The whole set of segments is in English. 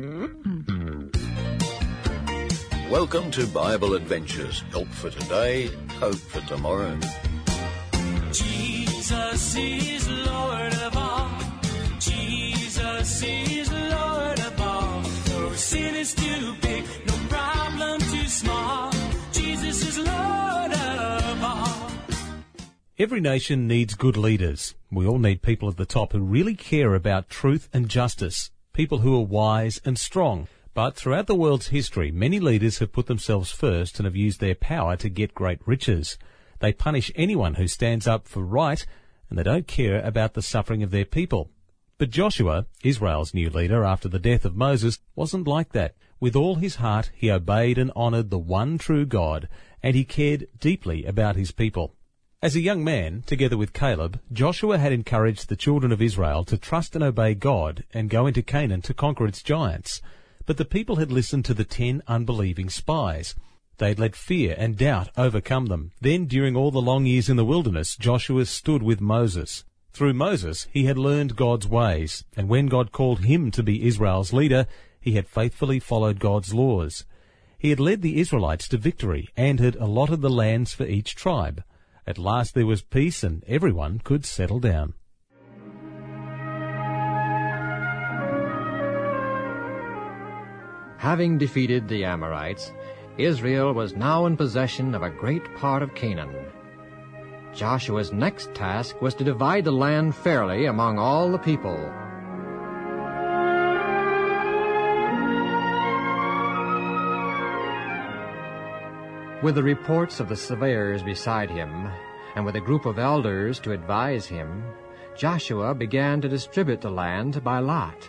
Welcome to Bible Adventures. Help for today, hope for tomorrow. Jesus is Lord of all. Jesus is Lord of all. No sin is too big, no problem too small. Jesus is Lord of all. Every nation needs good leaders. We all need people at the top who really care about truth and justice, people who are wise and strong. But throughout the world's history, many leaders have put themselves first and have used their power to get great riches. They punish anyone who stands up for right, and they don't care about the suffering of their people. But Joshua, Israel's new leader after the death of Moses, wasn't like that. With all his heart, he obeyed and honoured the one true God, and he cared deeply about his people. As a young man, together with Caleb, Joshua had encouraged the children of Israel to trust and obey God and go into Canaan to conquer its giants. But the people had listened to the 10 unbelieving spies. They had let fear and doubt overcome them. Then, during all the long years in the wilderness, Joshua stood with Moses. Through Moses, he had learned God's ways, and when God called him to be Israel's leader, he had faithfully followed God's laws. He had led the Israelites to victory and had allotted the lands for each tribe. At last there was peace and everyone could settle down. Having defeated the Amorites, Israel was now in possession of a great part of Canaan. Joshua's next task was to divide the land fairly among all the people. With the reports of the surveyors beside him, and with a group of elders to advise him, Joshua began to distribute the land by lot.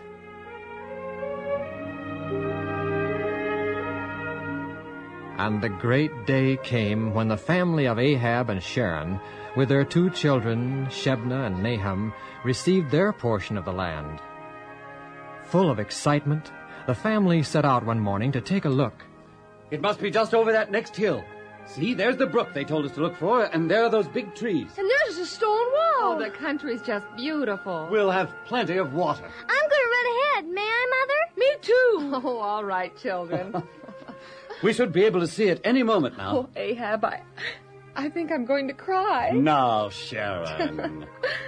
And the great day came when the family of Ahab and Sharon, with their 2 children, Shebna and Nahum, received their portion of the land. Full of excitement, the family set out one morning to take a look. It must be just over that next hill. See, there's the brook they told us to look for, and there are those big trees. And there's a stone wall. Oh, the country's just beautiful. We'll have plenty of water. I'm going to run ahead. May I, Mother? Me too. Oh, all right, children. We should be able to see it any moment now. Oh, Ahab, I think I'm going to cry. Now, Sharon.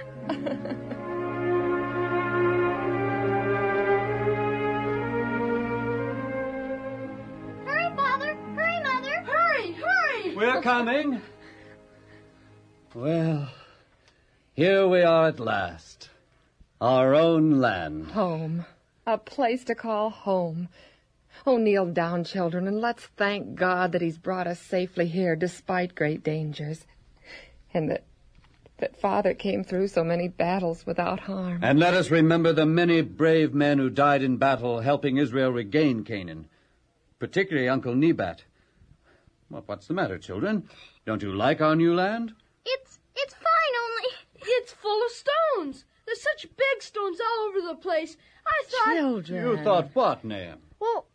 Hurry, Father. Hurry, Mother. Hurry. We're coming. Well, here we are at last. Our own land. Home. A place to call home. Oh, kneel down, children, and let's thank God that he's brought us safely here despite great dangers. And that Father came through so many battles without harm. And let us remember the many brave men who died in battle helping Israel regain Canaan. Particularly Uncle Nebat. What's the matter, children? Don't you like our new land? It's fine, only it's full of stones. There's such big stones all over the place. I thought... Children. You thought what, Nahum? Well,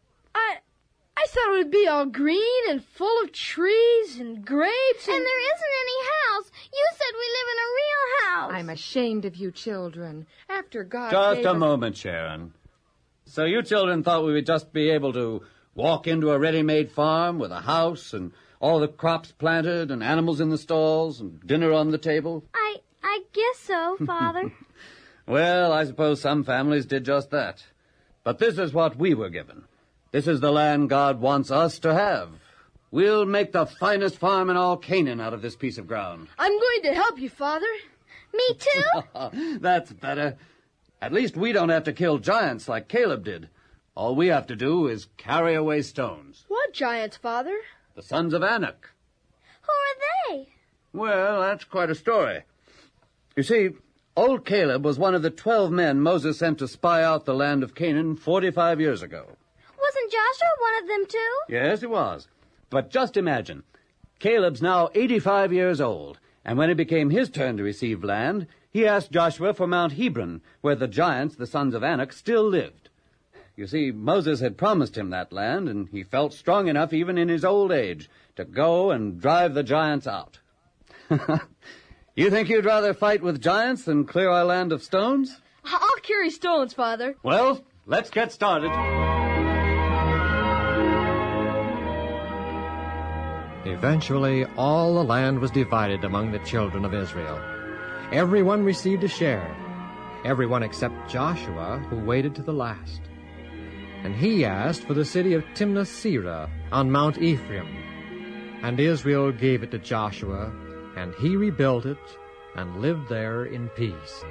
I thought it would be all green and full of trees and grapes and there isn't any house. You said we live in a real house. I'm ashamed of you children. After God Just a moment, Sharon. So you children thought we would just be able to walk into a ready-made farm with a house and all the crops planted and animals in the stalls and dinner on the table? I guess so, Father. Well, I suppose some families did just that. But this is what we were given. This is the land God wants us to have. We'll make the finest farm in all Canaan out of this piece of ground. I'm going to help you, Father. Me too? That's better. At least we don't have to kill giants like Caleb did. All we have to do is carry away stones. What giants, Father? The sons of Anak. Who are they? Well, that's quite a story. You see, old Caleb was one of the 12 men Moses sent to spy out the land of Canaan 45 years ago. Wasn't Joshua one of them too? Yes, he was. But just imagine, Caleb's now 85 years old, and when it became his turn to receive land, he asked Joshua for Mount Hebron, where the giants, the sons of Anak, still lived. You see, Moses had promised him that land, and he felt strong enough, even in his old age, to go and drive the giants out. You think you'd rather fight with giants than clear our land of stones? I'll carry stones, Father. Well, Let's get started. Eventually, all the land was divided among the children of Israel. Everyone received a share, everyone except Joshua, who waited to the last. And he asked for the city of Timnath-Serah on Mount Ephraim. And Israel gave it to Joshua, and he rebuilt it and lived there in peace.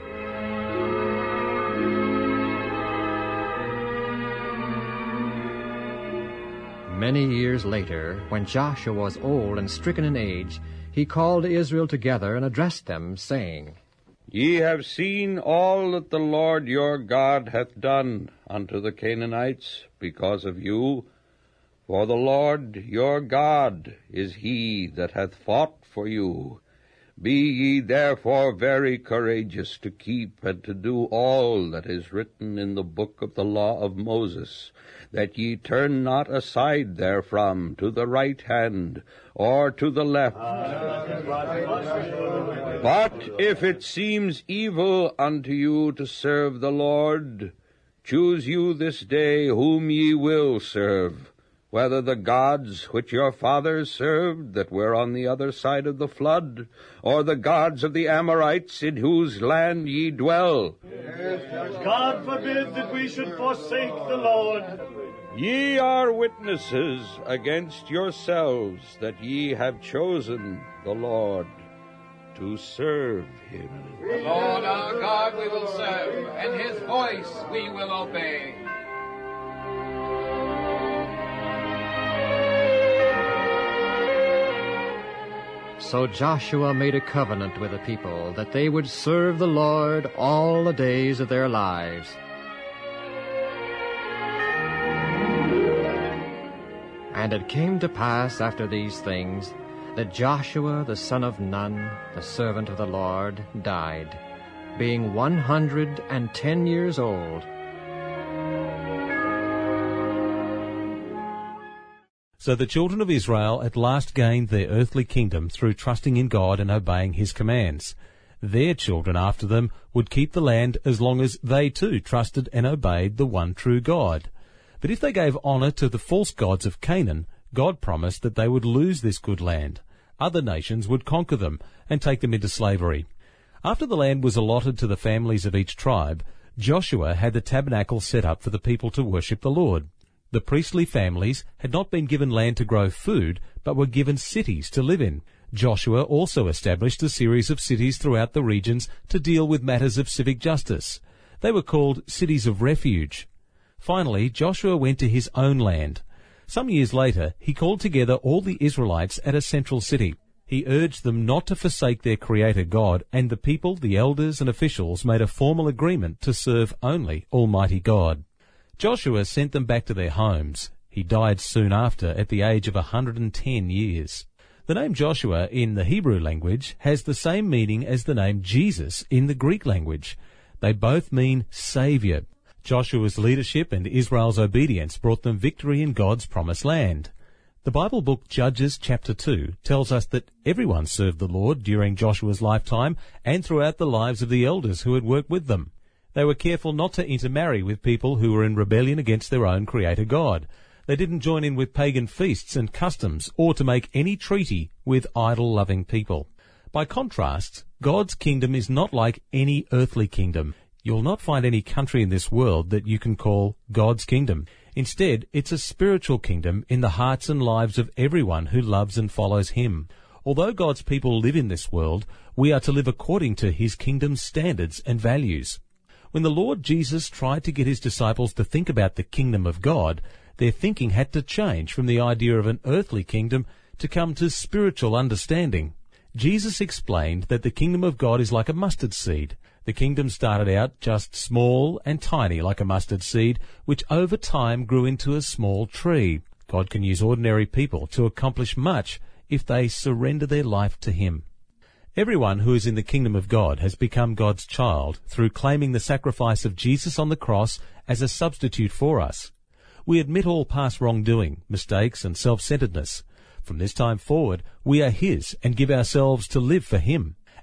Many years later, when Joshua was old and stricken in age, he called Israel together and addressed them, saying, Ye have seen all that the Lord your God hath done unto the Canaanites because of you. For the Lord your God is he that hath fought for you. Be ye therefore very courageous to keep and to do all that is written in the book of the law of Moses, that ye turn not aside therefrom to the right hand or to the left. But if it seems evil unto you to serve the Lord, choose you this day whom ye will serve, whether the gods which your fathers served that were on the other side of the flood, or the gods of the Amorites in whose land ye dwell. God forbid that we should forsake the Lord. Ye are witnesses against yourselves that ye have chosen the Lord to serve him. The Lord our God we will serve, and his voice we will obey. So Joshua made a covenant with the people that they would serve the Lord all the days of their lives. And it came to pass after these things that Joshua the son of Nun, the servant of the Lord, died, being 110 years old. So the children of Israel at last gained their earthly kingdom through trusting in God and obeying his commands. Their children after them would keep the land as long as they too trusted and obeyed the one true God. But if they gave honor to the false gods of Canaan, God promised that they would lose this good land. Other nations would conquer them and take them into slavery. After the land was allotted to the families of each tribe, Joshua had the tabernacle set up for the people to worship the Lord. The priestly families had not been given land to grow food, but were given cities to live in. Joshua also established a series of cities throughout the regions to deal with matters of civic justice. They were called cities of refuge. Finally, Joshua went to his own land. Some years later, he called together all the Israelites at a central city. He urged them not to forsake their Creator God, and the people, the elders and officials, made a formal agreement to serve only Almighty God. Joshua sent them back to their homes. He died soon after, at the age of 110 years. The name Joshua in the Hebrew language has the same meaning as the name Jesus in the Greek language. They both mean Saviour. Joshua's leadership and Israel's obedience brought them victory in God's promised land. The Bible book Judges chapter 2 tells us that everyone served the Lord during Joshua's lifetime and throughout the lives of the elders who had worked with them. They were careful not to intermarry with people who were in rebellion against their own Creator God. They didn't join in with pagan feasts and customs or to make any treaty with idol-loving people. By contrast, God's kingdom is not like any earthly kingdom. You'll not find any country in this world that you can call God's kingdom. Instead, it's a spiritual kingdom in the hearts and lives of everyone who loves and follows him. Although God's people live in this world, we are to live according to his kingdom's standards and values. When the Lord Jesus tried to get his disciples to think about the kingdom of God, their thinking had to change from the idea of an earthly kingdom to come to spiritual understanding. Jesus explained that the kingdom of God is like a mustard seed. The kingdom started out just small and tiny like a mustard seed, which over time grew into a small tree. God can use ordinary people to accomplish much if they surrender their life to him. Everyone who is in the kingdom of God has become God's child through claiming the sacrifice of Jesus on the cross as a substitute for us. We admit all past wrongdoing, mistakes and self-centeredness. From this time forward, we are his and give ourselves to live for him.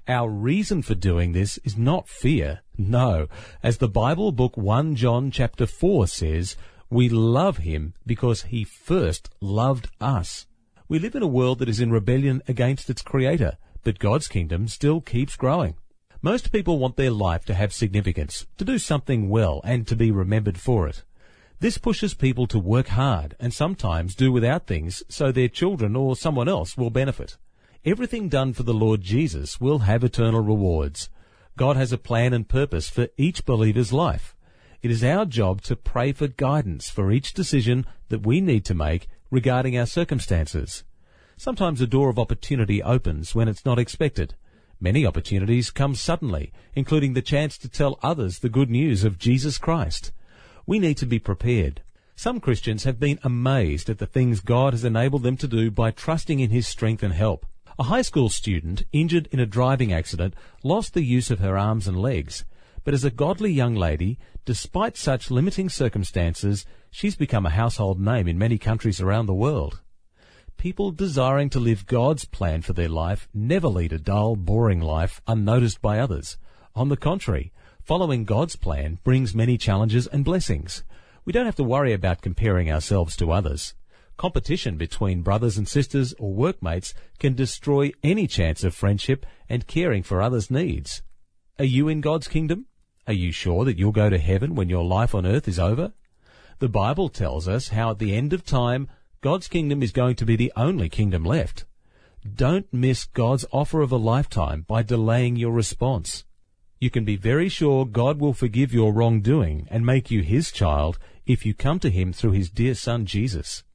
Our reason for doing this is not fear. No. As the Bible book 1 John chapter 4 says, we love him because he first loved us. We live in a world that is in rebellion against its creator, but God's kingdom still keeps growing. Most people want their life to have significance, to do something well, and to be remembered for it. This pushes people to work hard and sometimes do without things so their children or someone else will benefit. Everything done for the Lord Jesus will have eternal rewards. God has a plan and purpose for each believer's life. It is our job to pray for guidance for each decision that we need to make regarding our circumstances. Sometimes a door of opportunity opens when it's not expected. Many opportunities come suddenly, including the chance to tell others the good news of Jesus Christ. We need to be prepared. Some Christians have been amazed at the things God has enabled them to do by trusting in his strength and help. A high school student injured in a driving accident lost the use of her arms and legs. But as a godly young lady, despite such limiting circumstances, she's become a household name in many countries around the world. People desiring to live God's plan for their life never lead a dull, boring life unnoticed by others. On the contrary, following God's plan brings many challenges and blessings. We don't have to worry about comparing ourselves to others. Competition between brothers and sisters or workmates can destroy any chance of friendship and caring for others' needs. Are you in God's kingdom? Are you sure that you'll go to heaven when your life on earth is over? The Bible tells us how at the end of time, God's kingdom is going to be the only kingdom left. Don't miss God's offer of a lifetime by delaying your response. You can be very sure God will forgive your wrongdoing and make you his child if you come to him through his dear Son Jesus.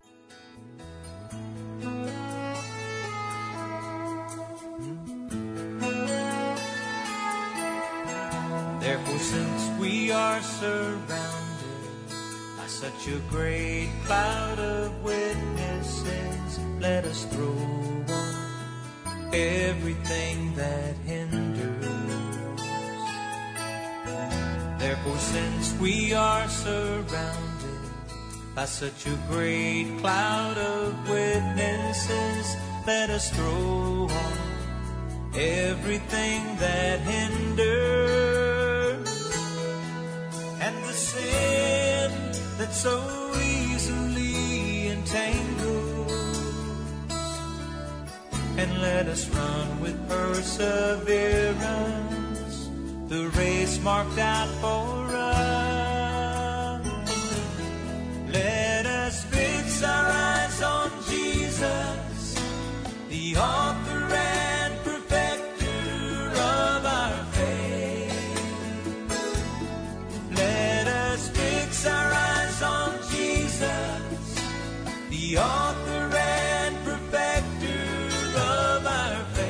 Therefore, since we are surrounded by such a great cloud of witnesses, let us throw off everything that hinders. Therefore, since we are surrounded by such a great cloud of witnesses, let us throw off everything that hinders and the sin that so easily entangles, and let us run with perseverance the race marked out for us. Let us fix our eyes on Jesus, the author and perfecter of our faith. Let us fix our eyes on Jesus, the author and perfecter of our faith.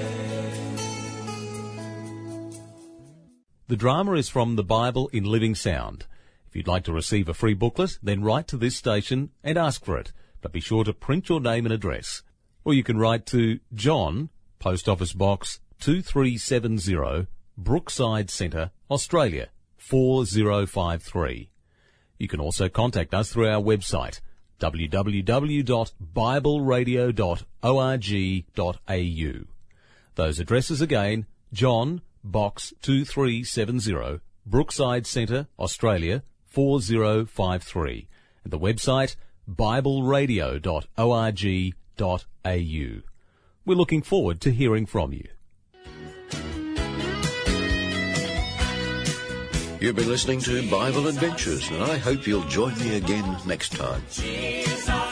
The drama is from the Bible in Living Sound. If you'd like to receive a free booklet, then write to this station and ask for it. But be sure to print your name and address. Or you can write to John, Post Office Box 2370, Brookside Centre, Australia 4053. You can also contact us through our website www.bibleradio.org.au. Those addresses again: John, Box 2370, Brookside Centre, Australia 4053, and the website bibleradio.org.au. We're looking forward to hearing from you. You've been listening to Bible Adventures, and I hope you'll join me again next time. Jesus.